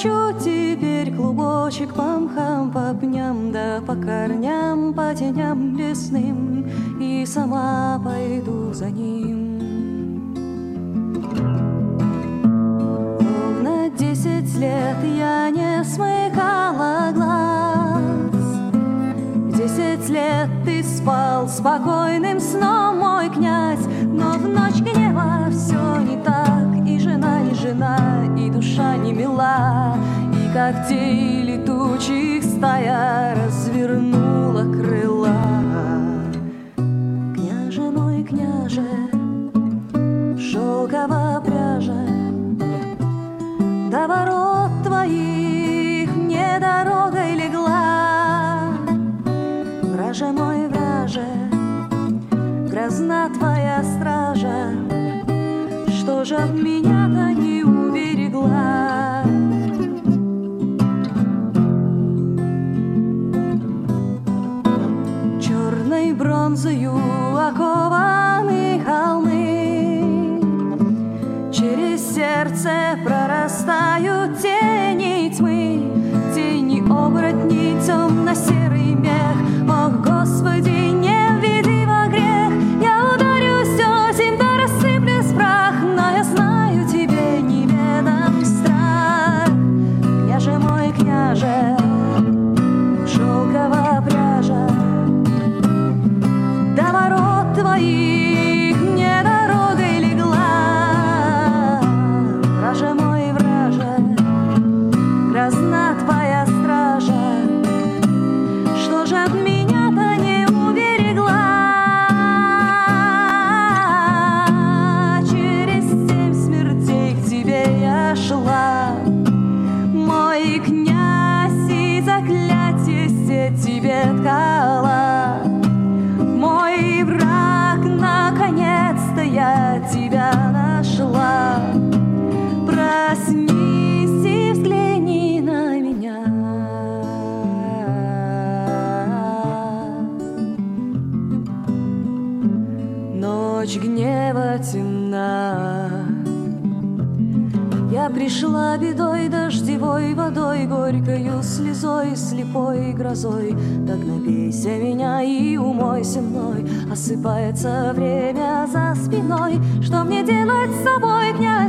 Захвачу теперь клубочек по мхам, по пням, да по корням, по теням лесным, и сама пойду за ним. Ровно 10 лет я не смыкала глаз. 10 лет ты спал спокойным сном, мой князь, но в ночь гнева все не так, и жена не жена, и душа не мила, и когтей летучих стая развернула крыла. Княже мой, княже, шелковая пряжа, до ворот твоих мне дорогой легла. Враже мой, враже, грозна твоя стража, что же от меня-то не уберегла? Черной бронзою окованы холмы, через сердце прорастают тени тьмы, тени оборотней, темно-серый мех. О, Господи, не введи во грех, я ударюсь осень, да рассыплюсь в прах, но я знаю, тебе неведом страх. Княже мой, княже, шелковая пряжа, до ворот твоих мне дорогой легла. Враже мой, враже, грозна твоя стража, что же от меня-то не уберегла? Через 7 смертей к тебе я шла, мой князь, и заклятие сеть тебе ткала. Мой враг, наконец-то я тебя нашла. Проснись и взгляни на меня. Ночь гнева темна, я пришла бедой, дождевой водой, горькою слезой, слепой грозой. Так напейся меня и умойся мной, осыпается время за спиной. Что мне делать с собой, князь?